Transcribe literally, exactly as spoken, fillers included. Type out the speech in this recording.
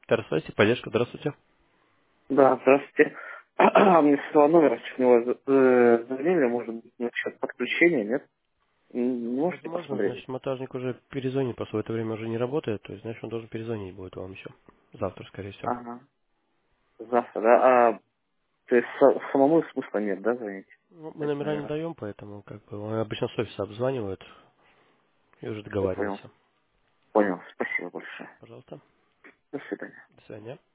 Здравствуйте, поддержка, здравствуйте. Да, здравствуйте. Мне с этого номера с него э, звонили, может быть, насчет подключения, нет? М, Не можете Возможно, посмотреть? значит, монтажник уже перезвонит, просто в это время уже не работает, то есть, значит, он должен перезвонить будет вам еще. Завтра, скорее всего. Ага. Завтра, да? А, то есть са- самому смысла нет, да, звонить? Ну, мы Эти номера не номера. даем, поэтому, как бы, он обычно с офиса обзванивают и уже Я понял. договариваются. Понял. Спасибо большое. Пожалуйста. До свидания. До свидания.